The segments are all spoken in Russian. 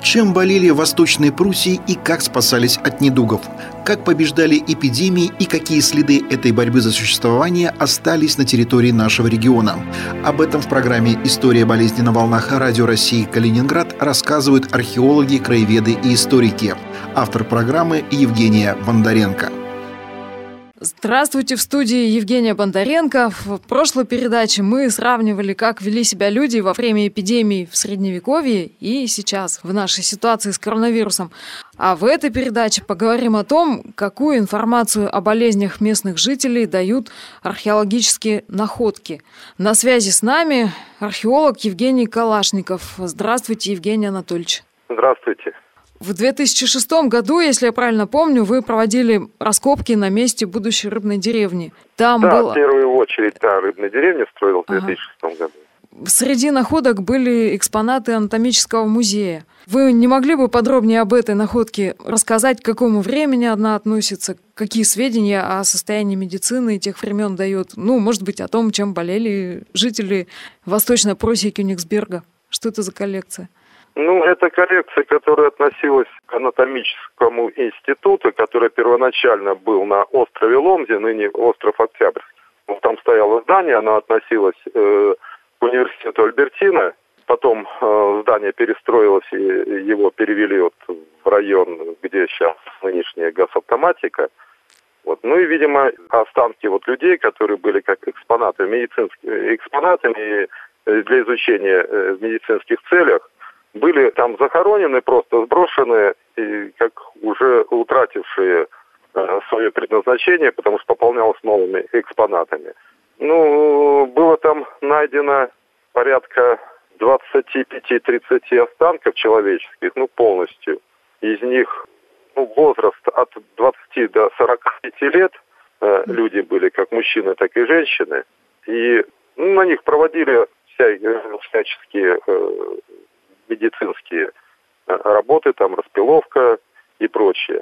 Чем болели в Восточной Пруссии и как спасались от недугов? Как побеждали эпидемии и какие следы этой борьбы за существование остались на территории нашего региона? Об этом в программе «История болезни на волнах» Радио России Калининград рассказывают археологи, краеведы и историки. Автор программы Евгения Бондаренко. Здравствуйте, в студии Евгения Бондаренко. В прошлой передаче мы сравнивали, как вели себя люди во время эпидемий в Средневековье и сейчас, в нашей ситуации с коронавирусом. А в этой передаче поговорим о том, какую информацию о болезнях местных жителей дают археологические находки. На связи с нами археолог Евгений Калашников. Здравствуйте, Евгений Анатольевич. Здравствуйте. В 2006 году, если я правильно помню, вы проводили раскопки на месте будущей рыбной деревни. В первую очередь, рыбная деревня строилась в 2006 году. Среди находок были экспонаты анатомического музея. Вы не могли бы подробнее об этой находке рассказать, к какому времени она относится, какие сведения о состоянии медицины тех времен дает? Может быть, о том, чем болели жители Восточной Пруссии и Кёнигсберга. Что это за коллекция? Это коллекция, которая относилась к анатомическому институту, который первоначально был на острове Ломзе, ныне остров Октябрьский. Там стояло здание, оно относилось к университету Альбертина. Потом здание перестроилось, и его перевели в район, где сейчас нынешняя газавтоматика. И, видимо, останки людей, которые были как экспонатами для изучения в медицинских целях, были там захоронены, просто сброшены, и как уже утратившие свое предназначение, потому что пополнялось новыми экспонатами. Было там найдено порядка 25-30 останков человеческих, полностью. Из них возраст от 20 до 45 лет люди были, как мужчины, так и женщины. И на них проводили всяческие медицинские работы, распиловка и прочее.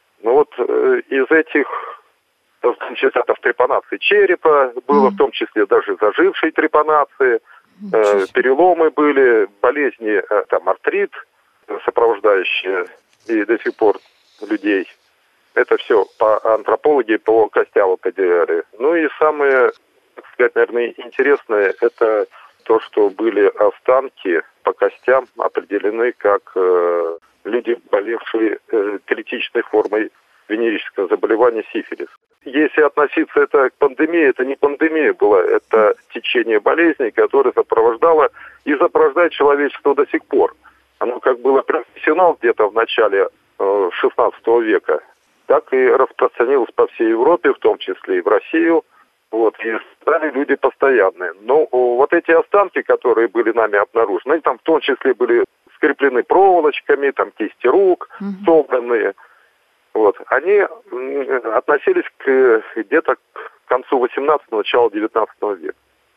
Из этих, в том числе, трепанации черепа было, в том числе даже зажившие трепанации, переломы были, болезни, артрит, сопровождающие и до сих пор людей. Это все антропологи по костям определяли. И самое, так сказать, наверное, интересное, это то, что были останки по костям определены как люди, болевшие критичной формой венерического заболевания сифилис. Если относиться это к пандемии, это не пандемия была, это течение болезней, которое сопровождало и сопровождает человечество до сих пор. Оно как было профессионал где-то в начале XVI века, так и распространилось по всей Европе, в том числе и в Россию. И стали люди постоянные. Эти останки, которые были нами обнаружены, там в том числе были скреплены проволочками, кисти рук собранные. Они относились где-то к концу 18-го, началу 19 века.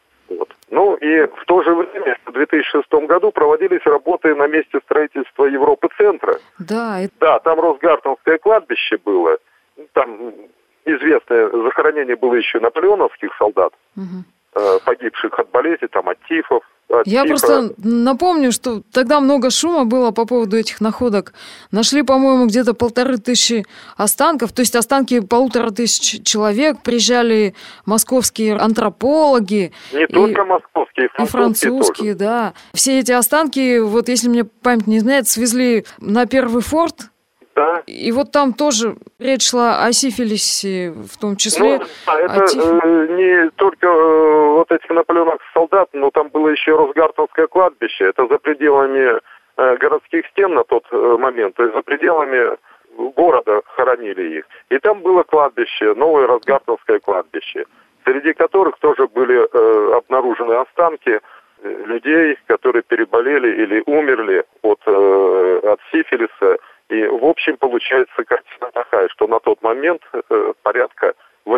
И в то же время, в 2006 году проводились работы на месте строительства Европы-центра. Там Росгартенское кладбище было. Там известное захоронение было еще наполеоновских солдат, погибших от болезни, от тифов. Я просто напомню, что тогда много шума было по поводу этих находок. Нашли, по-моему, где-то 1500 останков, то есть останки 1500 человек. Приезжали московские антропологи. Не только московские, и французские, тоже. Да. Все эти останки, если мне память не изменяет, свезли на Первый форт. Да. И там тоже речь шла о сифилисе, в том числе. Это не только этих наполеоновских солдат, но там было еще Росгартенское кладбище. Это за пределами городских стен на тот момент, то есть за пределами города хоронили их. И там было кладбище, новое Росгартенское кладбище, среди которых тоже были обнаружены останки людей, которые переболели или умерли от сифилиса. И, в общем, получается картина такая, что на тот момент порядка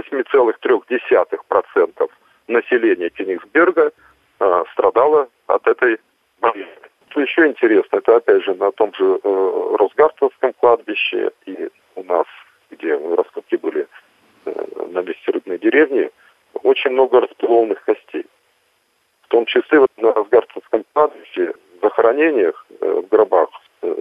8,3% населения Кёнигсберга страдало от этой болезни. Что еще интересно, это опять же на том же Росгартенском кладбище и у нас, где раскопки были на месте рыбной деревни, очень много распиловных костей. В том числе на Росгартенском кладбище в захоронениях в гробах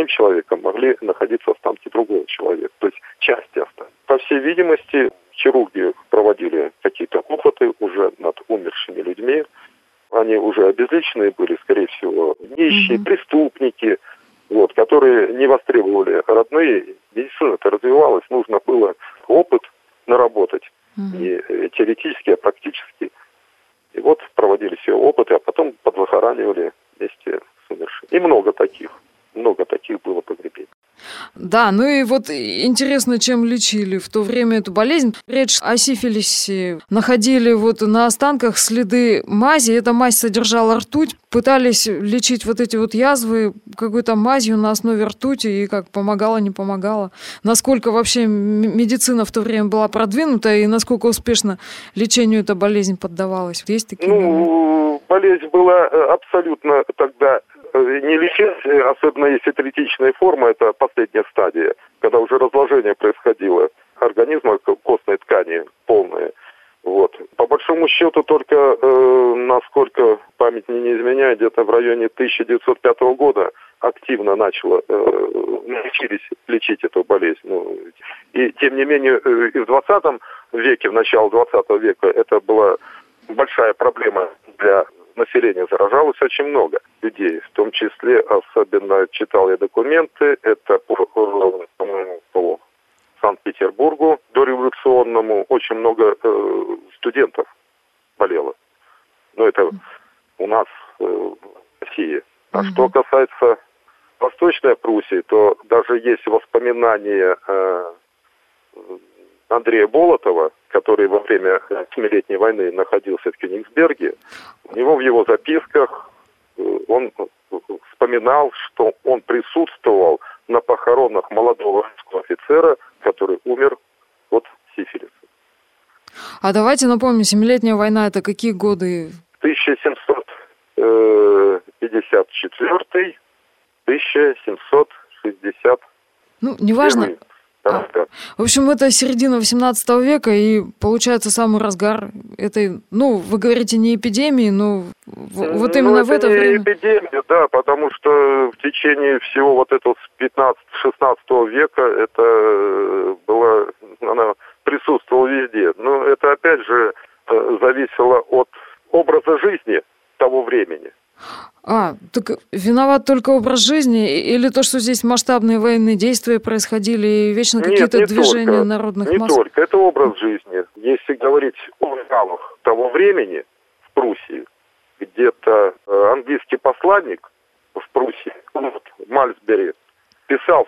одним человеком могли находиться останки другого человека, то есть части останков. По всей видимости, хирурги проводили какие-то опыты уже над умершими людьми. Они уже обезличенные были, скорее всего, нищие, преступники, которые не востребовали родные. Медицина-то развивалась, нужно было опыт наработать, не теоретически, а практически. И проводили все опыты, а потом подзахоранивали вместе с умершими. И много таких было погребений. Да, ну и интересно, чем лечили в то время эту болезнь. Речь о сифилисе. Находили на останках следы мази. Эта мазь содержала ртуть. Пытались лечить эти язвы какой-то мазью на основе ртути. И как помогало, не помогало. Насколько вообще медицина в то время была продвинута и насколько успешно лечению эта болезнь поддавалась? Есть такие болезнь была абсолютно тогда не лечить, особенно если третичная форма, это последняя стадия, когда уже разложение происходило организма, костной ткани полное. По большому счету, только, насколько память не изменяет, где-то в районе 1905 года активно научились лечить эту болезнь. И тем не менее, и в 20 веке, в начале 20 века, это была большая проблема для населения. Заражалось очень много людей, в том числе, особенно читал я документы, это по Санкт-Петербургу дореволюционному очень много студентов болело. Но это у нас в России. А что касается Восточной Пруссии, то даже есть воспоминания Андрея Болотова, который во время Семилетней войны находился в Кёнигсберге. У него в его записках он вспоминал, что он присутствовал на похоронах молодого русского офицера, который умер от сифилиса. А давайте напомним, Семилетняя война — это какие годы? 1754, 1760. Неважно. В общем, это середина 18 века, и получается самый разгар этой, вы говорите, не эпидемии, но именно в это время. Не эпидемия, да, потому что в течение всего этого с 15-16 века это была, она присутствовала везде. Но это опять же зависело от образа жизни того времени. Так виноват только образ жизни или то, что здесь масштабные военные действия происходили и вечно какие-то движения народных масс? Не только, это образ жизни. Если говорить о нравах того времени в Пруссии, где-то английский посланник в Пруссии, Мальцбери, писал в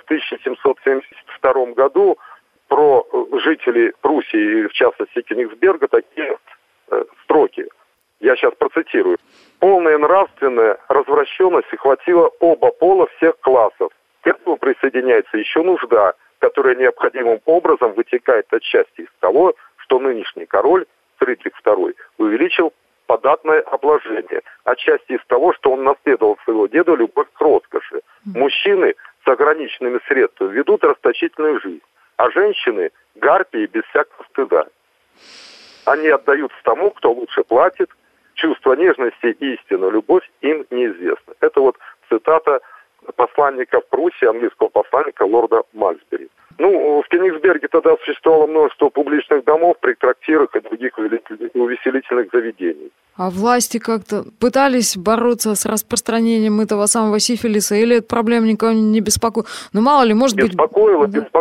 1772 году про жителей Пруссии, в частности Кёнигсберга, такие строки. Я сейчас процитирую. «Полная нравственная развращенность охватила оба пола всех классов. К этому присоединяется еще нужда, которая необходимым образом вытекает отчасти из того, что нынешний король Фридрих II увеличил податное обложение, отчасти из того, что он наследовал своего деда любовь к роскоши. Мужчины с ограниченными средствами ведут расточительную жизнь, а женщины – гарпии без всякого стыда. Они отдаются тому, кто лучше платит, чувство нежности и истинную любовь им неизвестно». Это цитата посланника в Пруссии, английского посланника лорда Мальцбери. В Кёнигсберге тогда существовало множество публичных домов, трактирах и других увеселительных заведений. А власти как-то пытались бороться с распространением этого самого сифилиса, или эта проблема никого не беспокоила? Мало ли, может быть... Беспокоило.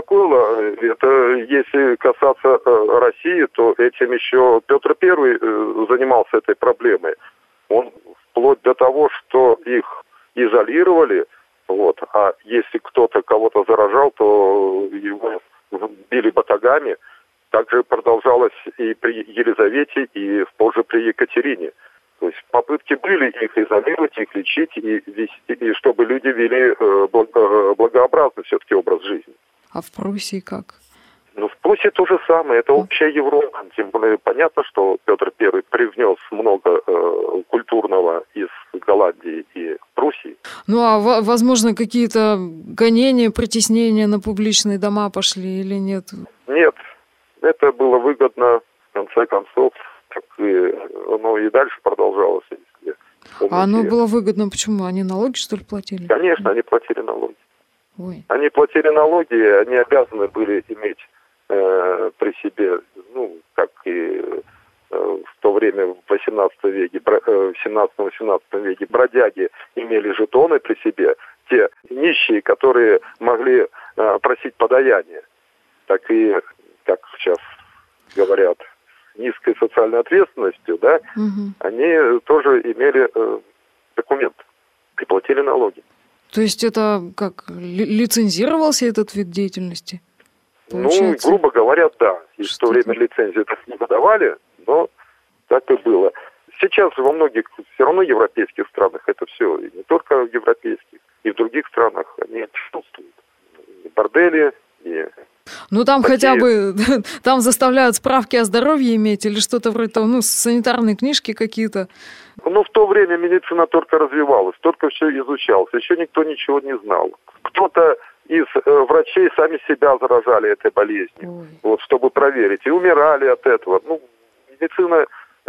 Это, если касаться России, то этим еще Петр I занимался этой проблемой. Он вплоть до того, что их изолировали, а если кто-то кого-то заражал, то его били батагами. Также продолжалось и при Елизавете, и позже при Екатерине. То есть попытки были их изолировать, их лечить, и чтобы люди вели благообразный все-таки образ жизни. А в Пруссии как? В Пруссии то же самое, это общая Европа. Тем более понятно, что Петр I привнес много культурного из Голландии и Пруссии. А возможно, какие-то гонения, притеснения на публичные дома пошли или нет? Нет, это было выгодно, в конце концов, оно и дальше продолжалось. А оно было выгодно почему? Они налоги, что ли, платили? Конечно, они платили налоги. Ой. Они платили налоги, они обязаны были иметь при себе, как и в то время, в 18 веке, в 17-18 веке, бродяги имели жетоны при себе, те нищие, которые могли просить подаяние, так и, как сейчас говорят, низкой социальной ответственностью, да, они тоже имели документ и платили налоги. То есть это как, лицензировался этот вид деятельности? Получается? Грубо говоря, да. И в то время лицензию так не выдавали, но так и было. Сейчас во многих, все равно европейских странах это все, и не только в европейских, и в других странах они присутствуют. И бордели, и... Там хотя бы, там заставляют справки о здоровье иметь или что-то вроде того, санитарные книжки какие-то. В то время медицина только развивалась, только все изучалось, еще никто ничего не знал. Кто-то из врачей сами себя заражали этой болезнью, чтобы проверить, и умирали от этого. Медицина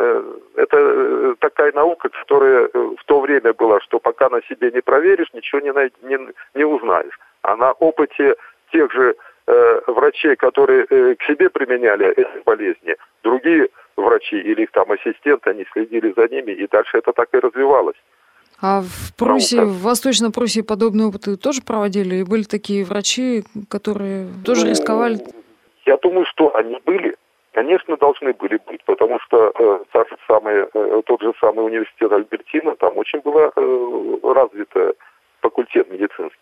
это такая наука, которая в то время была, что пока на себе не проверишь, ничего не узнаешь. А на опыте тех же врачей, которые к себе применяли эти болезни, другие врачи или их там ассистенты, они следили за ними, и дальше это так и развивалось. А в Пруссии, в Восточной Пруссии подобные опыты тоже проводили? И были такие врачи, которые тоже рисковали? Я думаю, что они были. Конечно, должны были быть, потому что тот же самый университет Альбертина, там очень было развито факультет медицинский.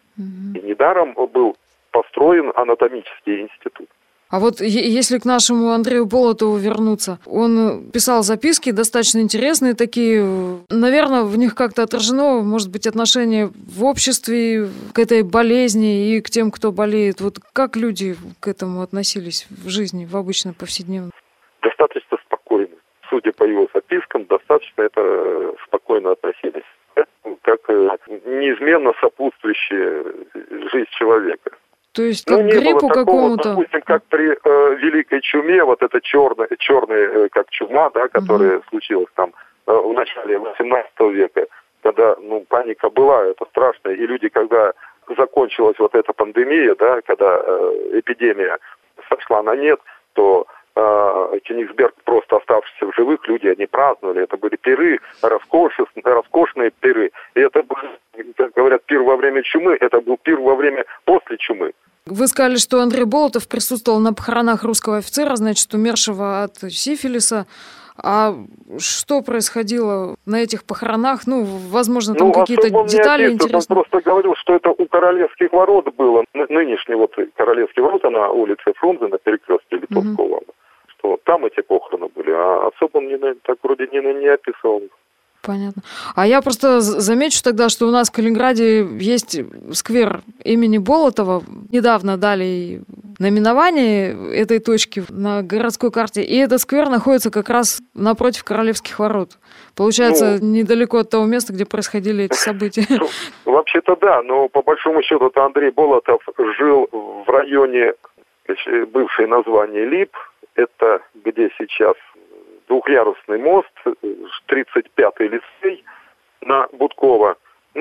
И недаром был построен анатомический институт. А вот если к нашему Андрею Болотову вернуться, он писал записки достаточно интересные такие. Наверное, в них как-то отражено, может быть, отношение в обществе к этой болезни и к тем, кто болеет. Вот как люди к этому относились в жизни, в обычной повседневной? Достаточно спокойно. Судя по его запискам, достаточно это спокойно относились. Как неизменно сопутствующая жизнь человека. То есть как гриппу какому-то? Допустим, как при Великой чуме, вот это черная как чума, да, которая случилась там в начале 18 века, когда паника была, это страшно, и люди, когда закончилась вот эта пандемия, да, когда эпидемия сошла на нет, то Кёнигсберг, просто оставшиеся в живых люди, они праздновали, это были пиры, роскошные пиры, и это был, как говорят, пир во время чумы, это был пир во время после чумы. Вы сказали, что Андрей Болотов присутствовал на похоронах русского офицера, значит, умершего от сифилиса. А что происходило на этих похоронах? Возможно, там какие-то детали интересные. Он просто говорил, что это у Королевских ворот было. Нынешний Королевские ворота на улице Фрунзе, на перекрестке Литовского, что там эти похороны были. А особо он так вроде не описывал. Понятно. А я просто замечу тогда, что у нас в Калининграде есть сквер имени Болотова. Недавно дали наименование этой точки на городской карте. И этот сквер находится как раз напротив Королевских ворот. Получается, недалеко от того места, где происходили эти события. Вообще-то да, но по большому счету Андрей Болотов жил в районе, бывшее название Лип. Это где сейчас двухъярусный мост, 35-й лицей на Будкова,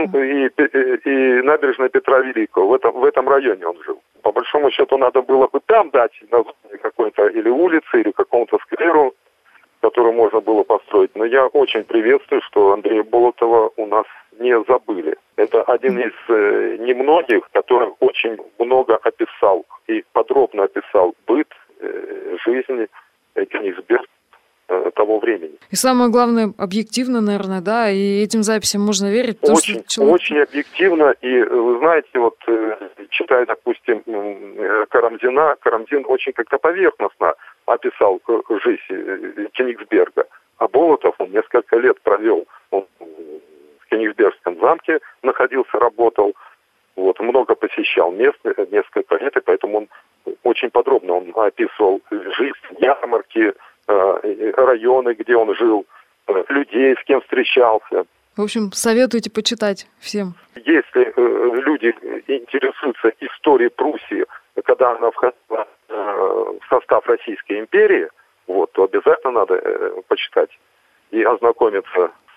и набережная Петра Великого. В этом районе он жил. По большому счету надо было бы там дать название какой-то или улицы, или какому-то скверу, который можно было построить. Но я очень приветствую, что Андрея Болотова у нас не забыли. Это один из немногих, который очень много описал и подробно описал быт, жизни Кёнигсберга того времени. И самое главное, объективно, наверное, да, и этим записям можно верить. Очень объективно, и вы знаете, читая, допустим, Карамзин очень как-то поверхностно описал жизнь Кёнигсберга, а Болотов он несколько лет провел, он в Кёнигсбергском замке находился, работал, много посещал мест, несколько лет, и поэтому он очень подробно описывал жизнь, ярмарки, районы, где он жил, людей, с кем встречался. В общем, советуйте почитать всем. Если люди интересуются историей Пруссии, когда она входила в состав Российской империи, то обязательно надо почитать и ознакомиться с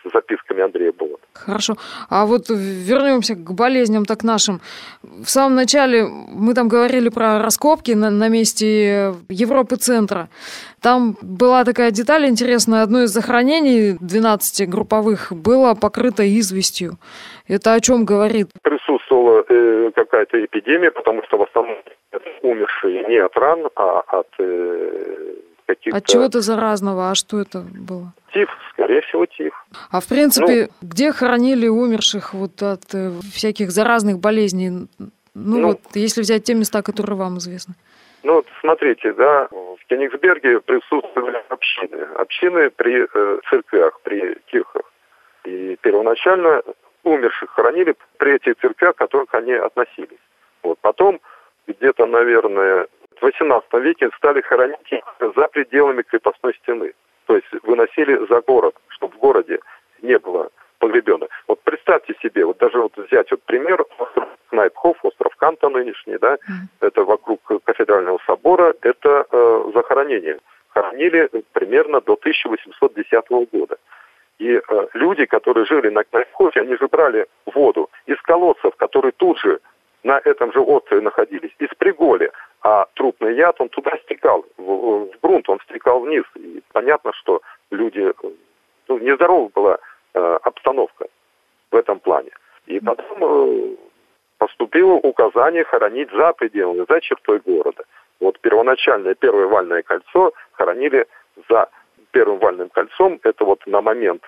с записками Андрея Болота. Хорошо. А вот вернемся к болезням так нашим. В самом начале мы там говорили про раскопки на месте Европы-центра. Там была такая деталь интересная. Одно из захоронений 12 групповых было покрыто известью. Это о чем говорит? Присутствовала какая-то эпидемия, потому что в основном умершие не от ран, а от каких-то... От чего-то заразного. А что это было? Тиф, скорее всего, тиф. А в принципе, где хоронили умерших вот от всяких заразных болезней? Вот, если взять те места, которые вам известны. Ну, вот смотрите, да, в Кенигсберге присутствовали общины. Общины при церквях, при кирхах. И первоначально умерших хоронили при этих церквях, к которым они относились. Вот. Потом, где-то, наверное, в XVIII веке стали хоронить их за пределами крепостной стены. То есть выносили за город, чтобы в городе не было погребенных. Вот представьте себе, вот даже вот взять вот пример, остров Снайпхоф, остров Канта нынешний, да, это вокруг кафедрального собора, это захоронение. Хоронили примерно до 1810 года. И люди, которые жили на Снайпхофе, они же брали воду из колодцев, которые тут же на этом же острове находились, из Приголи. А трупный яд, он туда стекал, в грунт, он стекал вниз. И понятно, что люди... нездорова была обстановка в этом плане. И потом поступило указание хоронить за пределами, за чертой города. Вот первоначальное первое вальное кольцо хоронили за первым вальным кольцом. Это вот на момент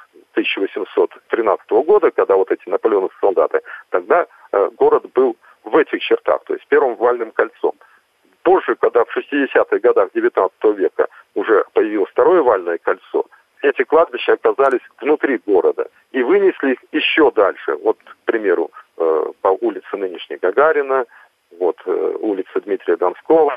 1813 года, когда вот эти наполеоновские солдаты, тогда город был в этих чертах, то есть первым вальным кольцом. Позже, когда в 60-х годах 19 века уже появилось второе вальное кольцо, эти кладбища оказались внутри города и вынесли их еще дальше. Вот, к примеру, по улице нынешней Гагарина, вот улица Дмитрия Донского,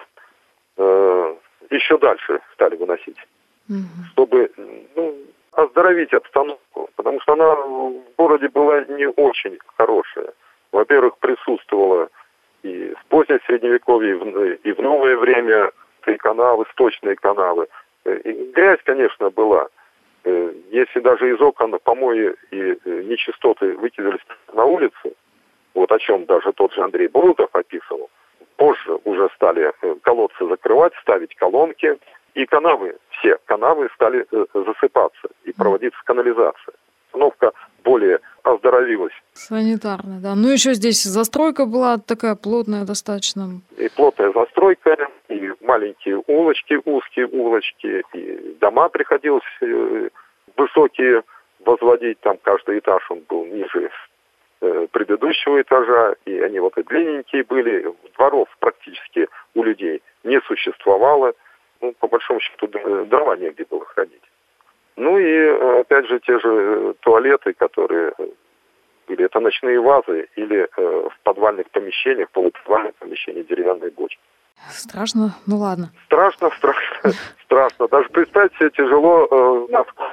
еще дальше стали выносить, чтобы оздоровить обстановку, потому что она в городе была не очень хорошая. Во-первых, присутствовала и в позднее Средневековье, и в новое время и канавы, сточные канавы. И грязь, конечно, была. Если даже из окон помои и нечистоты выкидывались на улицу, вот о чем даже тот же Андрей Болотов описывал, позже уже стали колодцы закрывать, ставить колонки, и канавы, все канавы стали засыпаться, и проводиться канализация. Обстановка более оздоровилась. Санитарная, да. Ну, еще здесь застройка была такая плотная достаточно. И плотная застройка, и маленькие улочки, узкие улочки, и дома приходилось высокие возводить. Там каждый этаж, он был ниже предыдущего этажа, и они вот и длинненькие были. Дворов практически у людей не существовало. По большому счету, дрова негде было хранить. Ну и, опять же, те же туалеты, которые были, это ночные вазы или в подвальных помещениях, полуподвальных помещениях деревянные бочки. Страшно? Ну ладно. Страшно. Даже представить себе тяжело,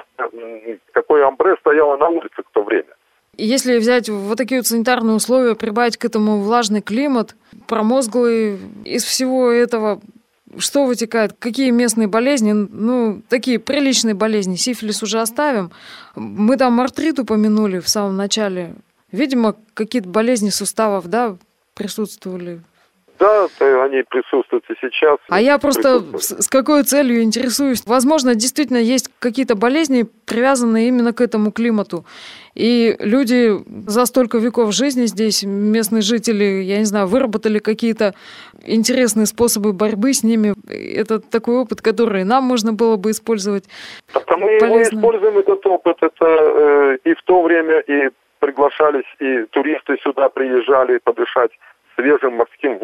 какое амбре стояло на улице в то время. Если взять вот такие вот санитарные условия, прибавить к этому влажный климат, промозглый, из всего этого... Что вытекает? Какие местные болезни? Такие приличные болезни. Сифилис уже оставим. Мы там артрит упомянули в самом начале. Видимо, какие-то болезни суставов, да, присутствовали? Да, они присутствуют и сейчас. А я просто с какой целью интересуюсь? Возможно, действительно есть какие-то болезни, привязанные именно к этому климату. И люди за столько веков жизни здесь, местные жители, я не знаю, выработали какие-то интересные способы борьбы с ними. Это такой опыт, который нам можно было бы использовать. Мы его используем, этот опыт. Это и в то время и приглашались, и туристы сюда приезжали подышать свежим морским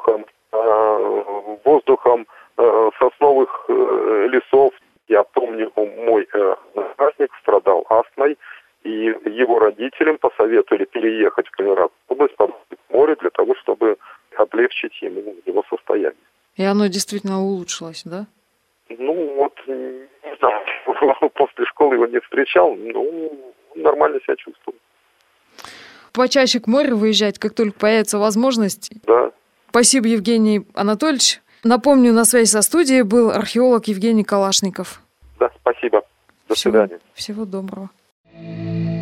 воздухом сосновых лесов. Я помню, мой одноклассник страдал астмой, и его родителям посоветовали переехать в Калининградскую область, к морю, для того, чтобы облегчить ему его состояние. И оно действительно улучшилось, да? Не знаю, после школы его не встречал, нормально себя чувствую. Почаще к морю выезжать, как только появится возможность. Да. Спасибо, Евгений Анатольевич. Напомню, на связи со студией был археолог Евгений Калашников. Да, спасибо. До свидания. Всего доброго.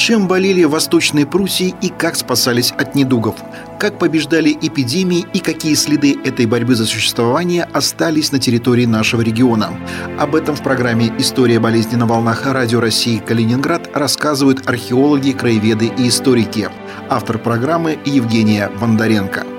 Чем болели в Восточной Пруссии и как спасались от недугов? Как побеждали эпидемии и какие следы этой борьбы за существование остались на территории нашего региона? Об этом в программе «История болезни на волнах» Радио России Калининград рассказывают археологи, краеведы и историки. Автор программы Евгения Бондаренко.